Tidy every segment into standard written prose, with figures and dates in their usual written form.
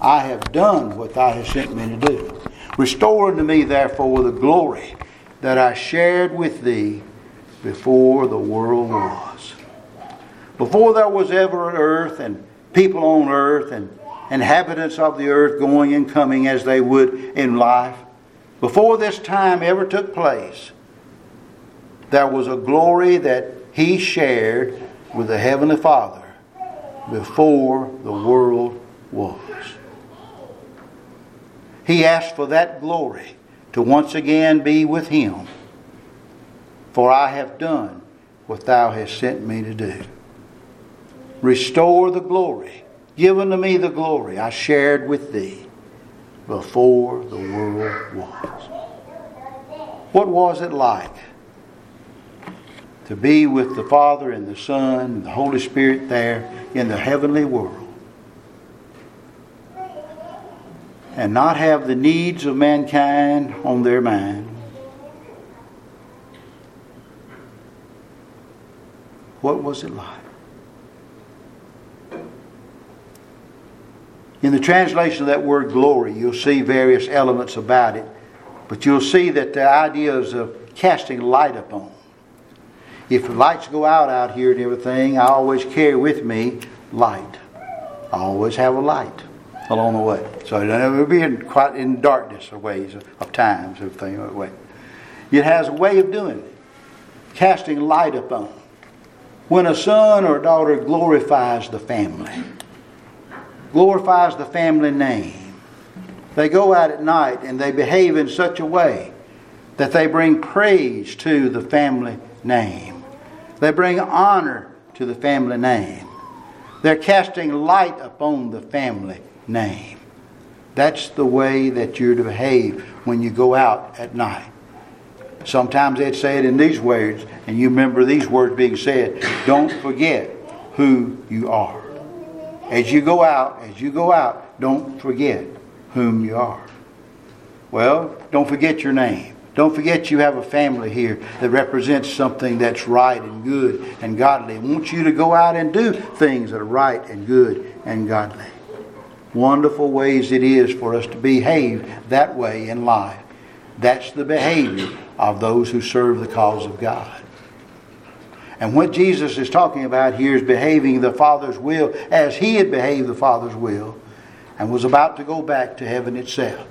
I have done what thou hast sent me to do. Restore unto me therefore the glory that I shared with thee before the world was. Before there was ever earth and people on earth and inhabitants of the earth going and coming as they would in life, before this time ever took place, there was a glory that He shared with the Heavenly Father before the world was. He asked for that glory to once again be with Him. For I have done what thou hast sent me to do. Restore the glory. Give unto me the glory I shared with thee before the world was. What was it like to be with the Father and the Son and the Holy Spirit there in the heavenly world and not have the needs of mankind on their mind? What was it like? In the translation of that word glory, you'll see various elements about it. But you'll see that the idea is of casting light upon. If the lights go out here and everything, I always carry with me light. I always have a light along the way. So it doesn't ever be quite in darkness or ways of times, everything that way. It has a way of doing it. Casting light upon. When a son or a daughter glorifies the family, glorifies the family name, they go out at night and they behave in such a way that they bring praise to the family name. They bring honor to the family name. They're casting light upon the family name. That's the way that you're to behave when you go out at night. Sometimes they'd say it in these words, and you remember these words being said. Don't forget who you are. As you go out, don't forget whom you are. Well, don't forget your name. Don't forget you have a family here that represents something that's right and good and godly. I want you to go out and do things that are right and good and godly. Wonderful ways it is for us to behave that way in life. That's the behavior of those who serve the cause of God. And what Jesus is talking about here is behaving the Father's will as He had behaved the Father's will and was about to go back to heaven itself.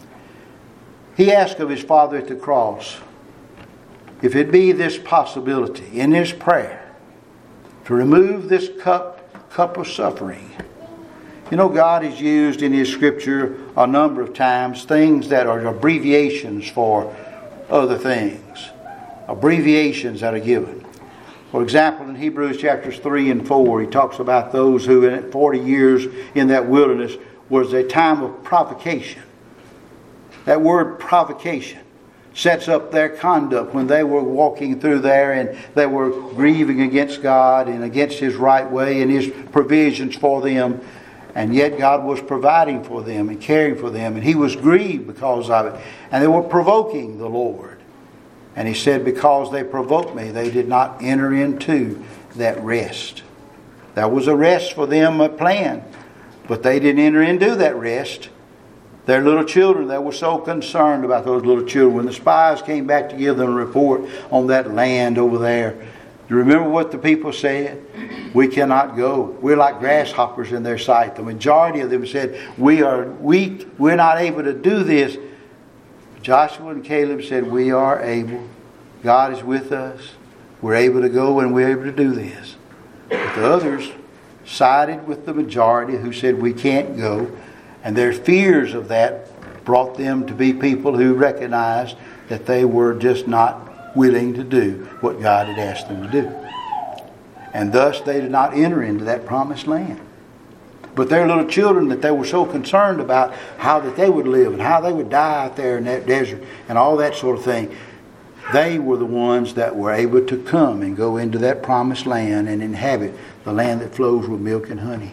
He asked of His Father at the cross if it be this possibility in His prayer to remove this cup of suffering. You know, God has used in His Scripture a number of times things that are abbreviations for other things. Abbreviations that are given. For example, in Hebrews chapters 3 and 4, He talks about those who in 40 years in that wilderness was a time of provocation. That word provocation sets up their conduct when they were walking through there and they were grieving against God and against His right way and His provisions for them. And yet God was providing for them and caring for them. And He was grieved because of it. And they were provoking the Lord. And He said, because they provoked me, they did not enter into that rest. There was a rest for them, a plan. But they didn't enter into that rest. Their little children, they were so concerned about those little children. When the spies came back to give them a report on that land over there, do you remember what the people said? We cannot go. We're like grasshoppers in their sight. The majority of them said, we are weak. We're not able to do this. Joshua and Caleb said, we are able. God is with us. We're able to go and we're able to do this. But the others sided with the majority who said we can't go. And their fears of that brought them to be people who recognized that they were just not willing to do what God had asked them to do. And thus they did not enter into that promised land. But their little children that they were so concerned about how that they would live and how they would die out there in that desert and all that sort of thing, they were the ones that were able to come and go into that promised land and inhabit the land that flows with milk and honey.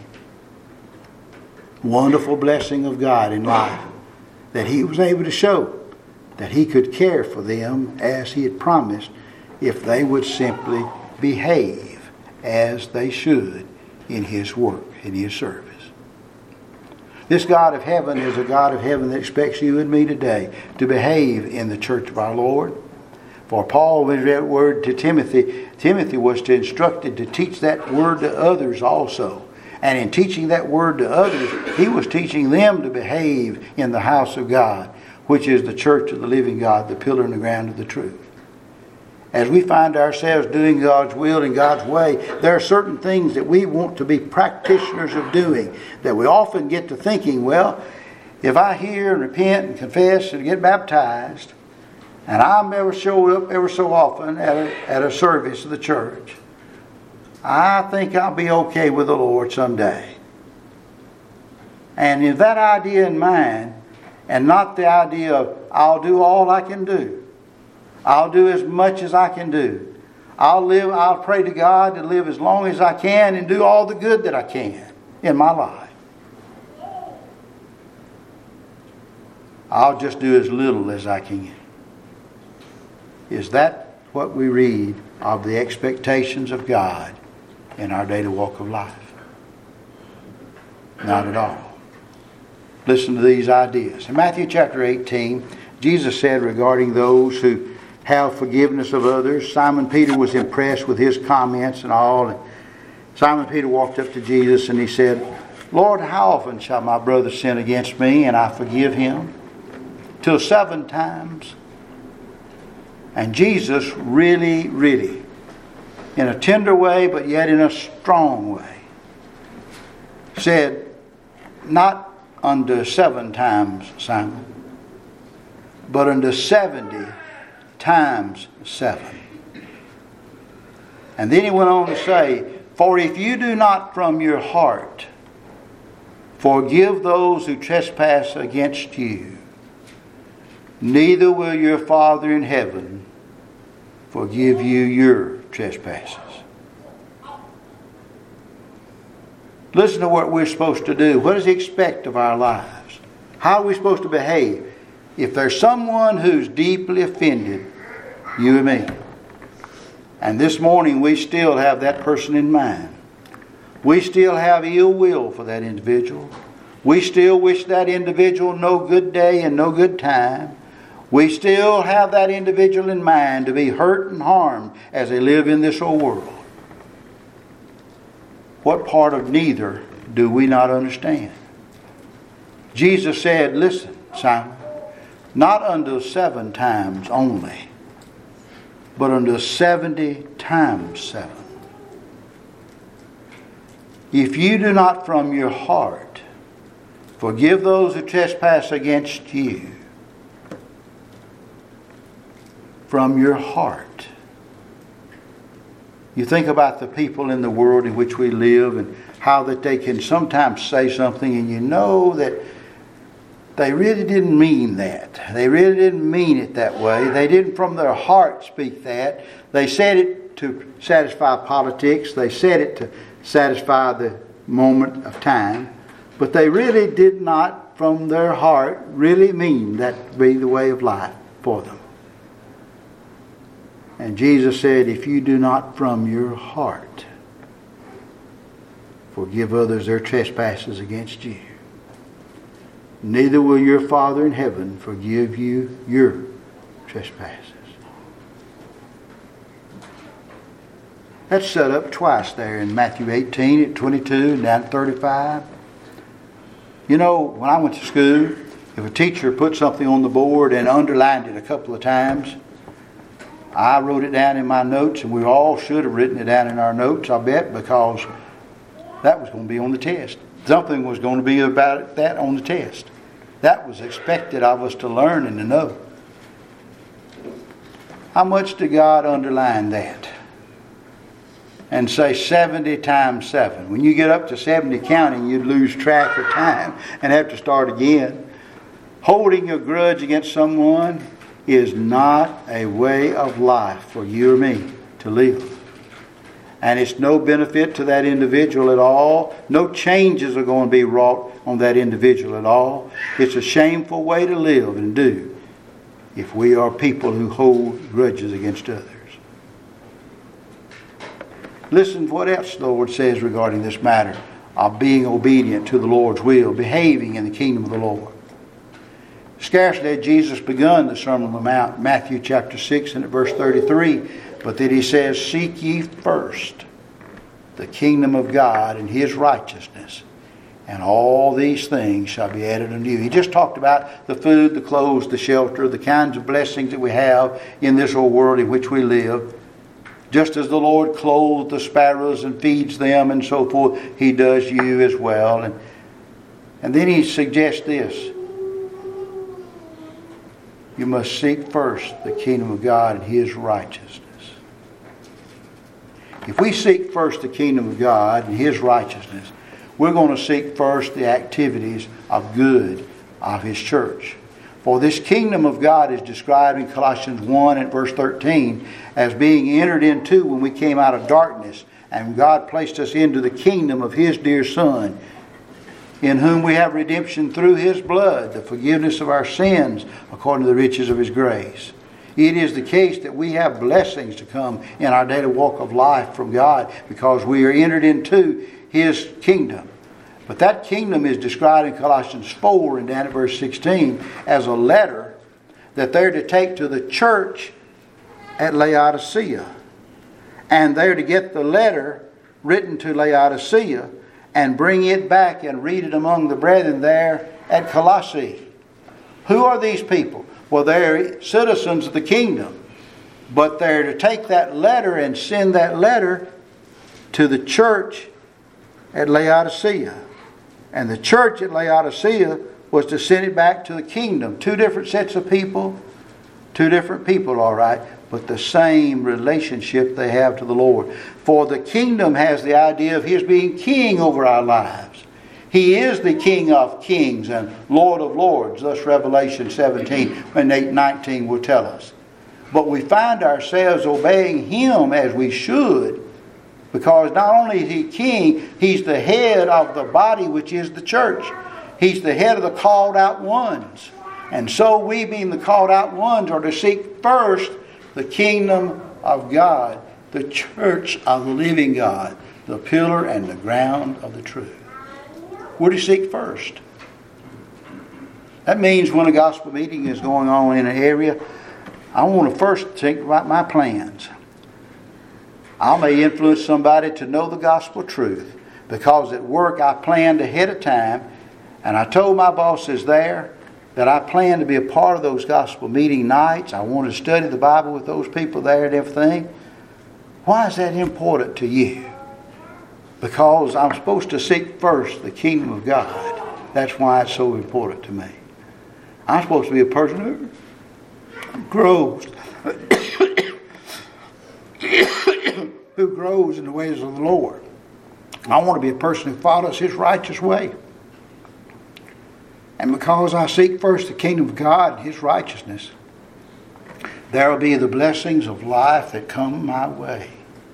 Wonderful blessing of God in life that He was able to show that He could care for them as He had promised if they would simply behave as they should in His work, in His service. This God of heaven is a God of heaven that expects you and me today to behave in the church of our Lord. For Paul, when he read that word to Timothy, Timothy was instructed to teach that word to others also. And in teaching that word to others, he was teaching them to behave in the house of God, which is the church of the living God, the pillar and the ground of the truth. As we find ourselves doing God's will in God's way, there are certain things that we want to be practitioners of doing, that we often get to thinking, well, if I hear and repent and confess and get baptized, and I'm ever show up ever so often at a service of the church, I think I'll be okay with the Lord someday. And with that idea in mind, and not the idea of I'll do all I can do, I'll do as much as I can do, I'll pray to God to live as long as I can and do all the good that I can in my life. I'll just do as little as I can. Is that what we read of the expectations of God in our daily walk of life? Not at all. Listen to these ideas. In Matthew chapter 18, Jesus said regarding those who have forgiveness of others, Simon Peter was impressed with his comments and all. And Simon Peter walked up to Jesus and he said, Lord, how often shall my brother sin against me and I forgive him? Till 7 times? And Jesus really, in a tender way, but yet in a strong way, said, not unto 7 times, Simon, but unto 70 times 7. And then he went on to say, for if you do not from your heart forgive those who trespass against you, neither will your Father in heaven forgive you your trespasses. Listen to what we're supposed to do. What does He expect of our lives? How are we supposed to behave? If there's someone who's deeply offended you and me, and this morning we still have that person in mind, we still have ill will for that individual, we still wish that individual no good day and no good time, we still have that individual in mind to be hurt and harmed as they live in this old world. What part of neither do we not understand? Jesus said, listen, Simon, not unto 7 times only, but unto 70 times 7. If you do not from your heart forgive those who trespass against you, from your heart. You think about the people in the world in which we live and how that they can sometimes say something and you know that they really didn't mean that. They really didn't mean it that way. They didn't from their heart speak that. They said it to satisfy politics. They said it to satisfy the moment of time. But they really did not from their heart really mean that to be the way of life for them. And Jesus said, if you do not from your heart forgive others their trespasses against you, neither will your Father in heaven forgive you your trespasses. That's set up twice there in Matthew 18 at 22 and down at 35. You know, when I went to school, if a teacher put something on the board and underlined it a couple of times, I wrote it down in my notes, and we all should have written it down in our notes, I bet, because that was going to be on the test. Something was going to be about that on the test. That was expected of us to learn and to know. How much did God underline that? And say 70 times 7. When you get up to 70 counting, you'd lose track of time and have to start again. Holding a grudge against someone is not a way of life for you or me to live. And it's no benefit to that individual at all. No changes are going to be wrought on that individual at all. It's a shameful way to live and do if we are people who hold grudges against others. Listen to what else the Lord says regarding this matter of being obedient to the Lord's will, behaving in the kingdom of the Lord. Scarcely had Jesus begun the Sermon on the Mount, Matthew chapter 6 and at verse 33, but then he says, "Seek ye first the kingdom of God and His righteousness, and all these things shall be added unto you." He just talked about the food, the clothes, the shelter, the kinds of blessings that we have in this old world in which we live. Just as the Lord clothes the sparrows and feeds them and so forth, He does you as well. And then He suggests this: you must seek first the kingdom of God and His righteousness. If we seek first the kingdom of God and His righteousness, we're going to seek first the activities of good of His church. For this kingdom of God is described in Colossians 1 and verse 13 as being entered into when we came out of darkness, and God placed us into the kingdom of His dear Son, in whom we have redemption through His blood, the forgiveness of our sins according to the riches of His grace. It is the case that we have blessings to come in our daily walk of life from God because we are entered into His kingdom. But that kingdom is described in Colossians 4 and down at verse 16 as a letter that they're to take to the church at Laodicea. And they're to get the letter written to Laodicea and bring it back and read it among the brethren there at Colossae. Who are these people? Well, they're citizens of the kingdom. But they're to take that letter and send that letter to the church at Laodicea. And the church at Laodicea was to send it back to the kingdom. Two different sets of people. Two different people, all right. But the same relationship they have to the Lord. For the kingdom has the idea of His being king over our lives. He is the King of kings and Lord of lords. Thus Revelation 17 and 8:19 will tell us. But we find ourselves obeying Him as we should, because not only is He king, He's the head of the body, which is the church. He's the head of the called out ones. And so we, being the called out ones, are to seek first the kingdom of God, the church of the living God, the pillar and the ground of the truth. We're to seek first. That means when a gospel meeting is going on in an area, I want to first think about my plans. I may influence somebody to know the gospel truth because at work I planned ahead of time, and I told my bosses there that I plan to be a part of those gospel meeting nights. I want to study the Bible with those people there and everything. Why is that important to you? Because I'm supposed to seek first the kingdom of God. That's why it's so important to me. I'm supposed to be a person who grows who grows in the ways of the Lord. I want to be a person who follows His righteous way. And because I seek first the kingdom of God and His righteousness, there will be the blessings of life that come my way.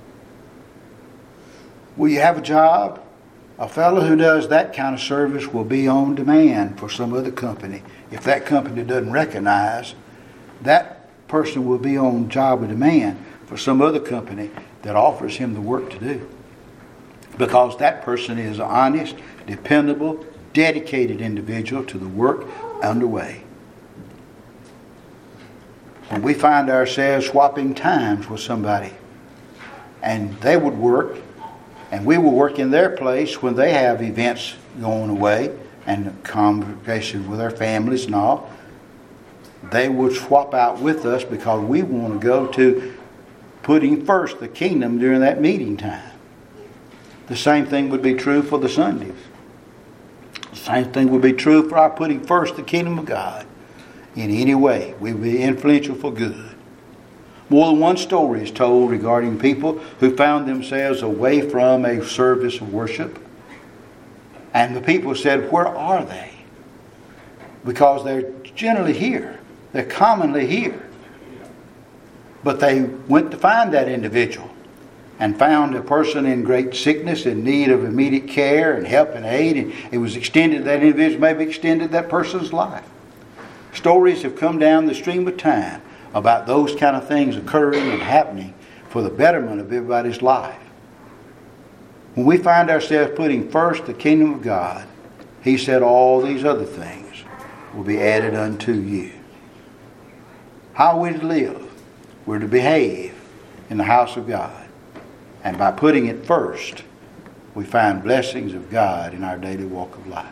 Will you have a job? A fellow who does that kind of service will be on demand for some other company. If that company doesn't recognize, that person will be on job of demand for some other company that offers him the work to do. Because that person is an honest, dependable, dedicated individual to the work underway. When we find ourselves swapping times with somebody, and they would work, and we will work in their place when they have events going away and conversations with their families and all, they would swap out with us because we want to go to putting first the kingdom during that meeting time. The same thing would be true for the Sundays. The same thing would be true for our putting first the kingdom of God in any way. We will be influential for good. More than one story is told regarding people who found themselves away from a service of worship. And the people said, where are they? Because they're generally here. They're commonly here. But they went to find that individual and found a person in great sickness, in need of immediate care and help and aid. And it was extended, that individual maybe extended that person's life. Stories have come down the stream of time about those kind of things occurring and happening for the betterment of everybody's life. When we find ourselves putting first the kingdom of God, He said all these other things will be added unto you. How are we to live? We're to behave in the house of God. And by putting it first, we find blessings of God in our daily walk of life.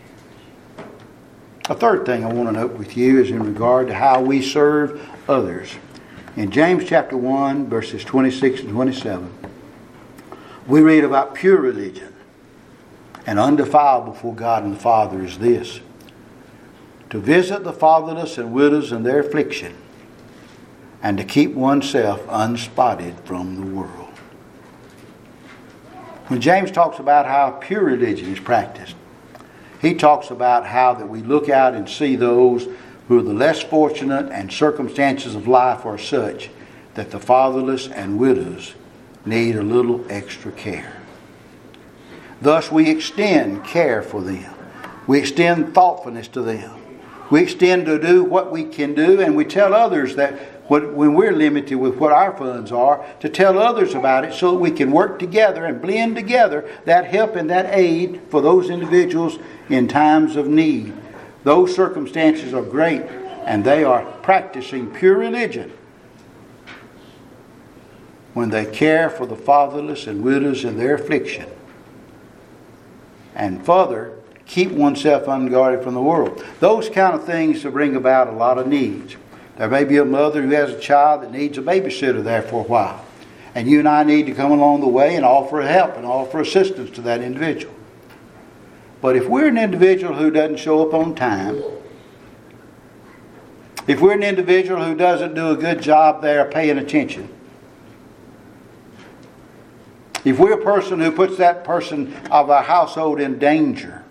A third thing I want to note with you is in regard to how we serve others. In James chapter 1, verses 26 and 27, we read about pure religion and undefiled before God and the Father is this: to visit the fatherless and widows in their affliction, and to keep oneself unspotted from the world. When James talks about how pure religion is practiced, he talks about how that we look out and see those who are the less fortunate, and circumstances of life are such that the fatherless and widows need a little extra care. Thus we extend care for them. We extend thoughtfulness to them. We extend to do what we can do, and we tell others that when we're limited with what our funds are, to tell others about it so that we can work together and blend together that help and that aid for those individuals in times of need. Those circumstances are great, and they are practicing pure religion when they care for the fatherless and widows in their affliction, and further, keep oneself unguarded from the world. Those kind of things will bring about a lot of needs. There may be a mother who has a child that needs a babysitter there for a while, and you and I need to come along the way and offer help and offer assistance to that individual. But if we're an individual who doesn't show up on time, if we're an individual who doesn't do a good job there paying attention, if we're a person who puts that person of our household in danger,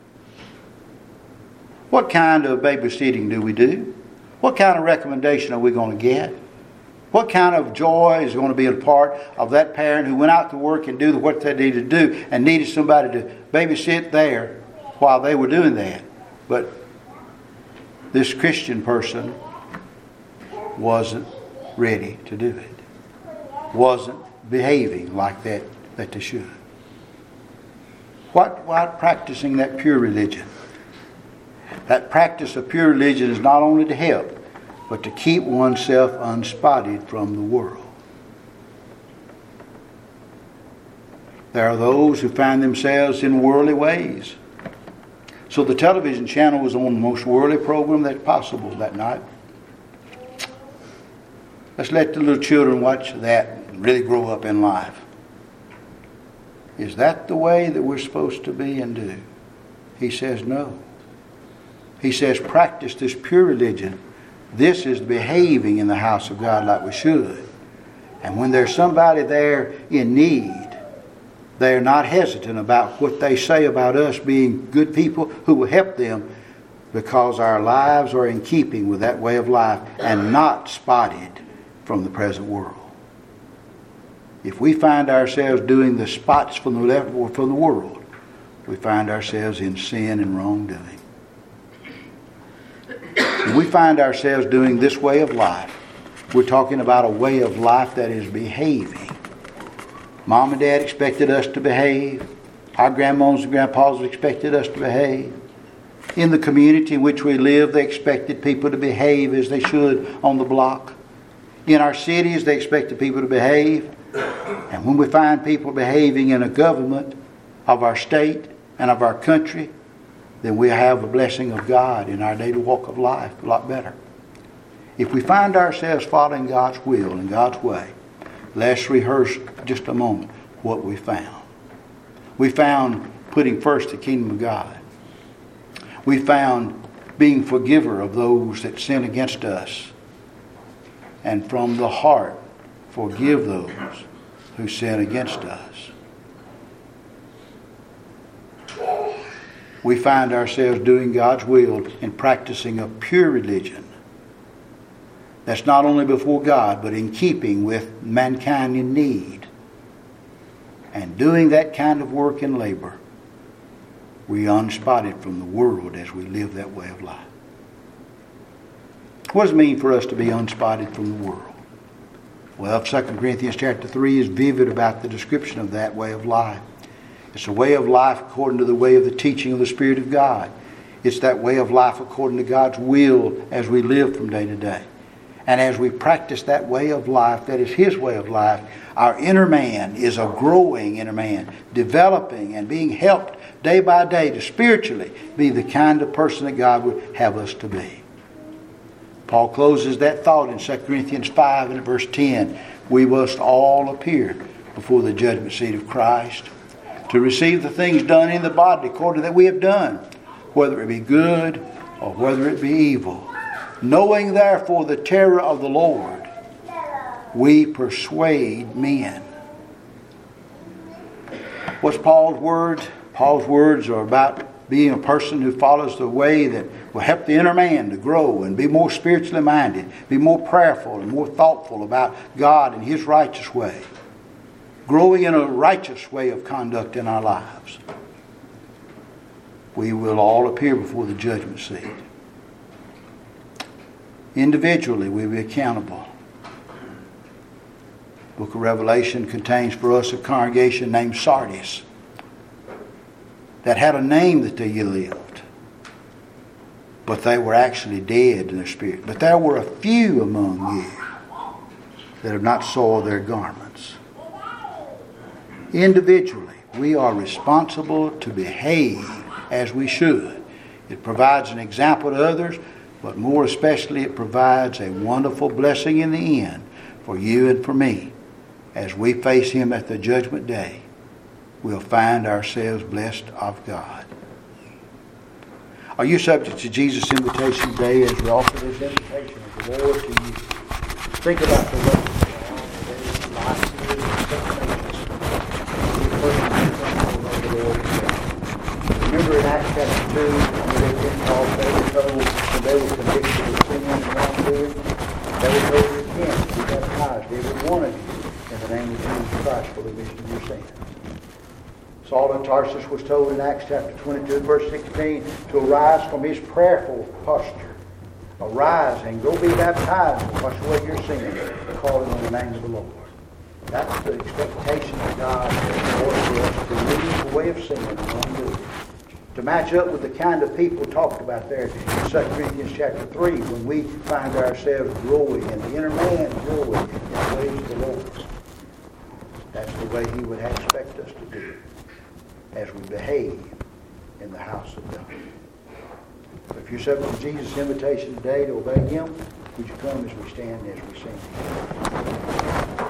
what kind of babysitting do we do? What kind of recommendation are we going to get? What kind of joy is going to be a part of that parent who went out to work and do what they needed to do and needed somebody to babysit there while they were doing that? But this Christian person wasn't ready to do it. Wasn't behaving like that they should. What practicing that pure religion? That practice of pure religion is not only to help, but to keep oneself unspotted from the world. There are those who find themselves in worldly ways. So the television channel was on the most worldly program that's possible that night. Let's let the little children watch that and really grow up in life. Is that the way that we're supposed to be and do? He says no. He says practice this pure religion. This is behaving in the house of God like we should. And when there's somebody there in need, they're not hesitant about what they say about us being good people who will help them, because our lives are in keeping with that way of life and not spotted from the present world. If we find ourselves doing the spots from the left or from the world, we find ourselves in sin and wrongdoing. When we find ourselves doing this way of life, we're talking about a way of life that is behaving. Mom and Dad expected us to behave. Our grandmas and grandpas expected us to behave. In the community in which we live, they expected people to behave as they should on the block. In our cities, they expected people to behave. And when we find people behaving in a government of our state and of our country, then we have a blessing of God in our daily walk of life a lot better. If we find ourselves following God's will and God's way, let's rehearse just a moment what we found. We found putting first the kingdom of God. We found being forgiver of those that sin against us. And from the heart, forgive those who sin against us. We find ourselves doing God's will and practicing a pure religion that's not only before God, but in keeping with mankind in need. And doing that kind of work and labor, we are unspotted from the world as we live that way of life. What does it mean for us to be unspotted from the world? Well, 2 Corinthians chapter 3 is vivid about the description of that way of life. It's a way of life according to the way of the teaching of the Spirit of God. It's that way of life according to God's will as we live from day to day. And as we practice that way of life, that is His way of life, our inner man is a growing inner man, developing and being helped day by day to spiritually be the kind of person that God would have us to be. Paul closes that thought in 2 Corinthians 5 and verse 10. We must all appear before the judgment seat of Christ to receive the things done in the body according to that we have done, whether it be good or whether it be evil. Knowing therefore the terror of the Lord, we persuade men. What's Paul's words? Paul's words are about being a person who follows the way that will help the inner man to grow and be more spiritually minded, be more prayerful and more thoughtful about God and His righteous way. Growing in a righteous way of conduct in our lives. We will all appear before the judgment seat. Individually, we will be accountable. The book of Revelation contains for us a congregation named Sardis that had a name that they lived, but they were actually dead in their spirit. But there were a few among you that have not soiled their garments. Individually, we are responsible to behave as we should. It provides an example to others, but more especially it provides a wonderful blessing in the end for you and for me. As we face Him at the judgment day, we'll find ourselves blessed of God. Are you subject to Jesus' invitation today as we offer this invitation of the Lord to you? Think about the way Remember in Acts chapter 2, when they were called, they were told when they were convicted of sin and wrongdoing, they were told to repent, to be baptized, every one of you, in the name of Jesus Christ for the remission of your sins. Saul of Tarsus was told in Acts chapter 22, verse 16, to arise from his prayerful posture. Arise and go be baptized and wash away your sins, calling on the name of the Lord. That's the expectation of God for us to leave the way of sin and wrongdoing. To match up with the kind of people talked about there in 2 Corinthians chapter 3, when we find ourselves growing and the inner man growing in the ways of the Lord. That's the way He would expect us to do as we behave in the house of God. So if you're subject to Jesus' invitation today to obey Him, would you come as we stand as we sing?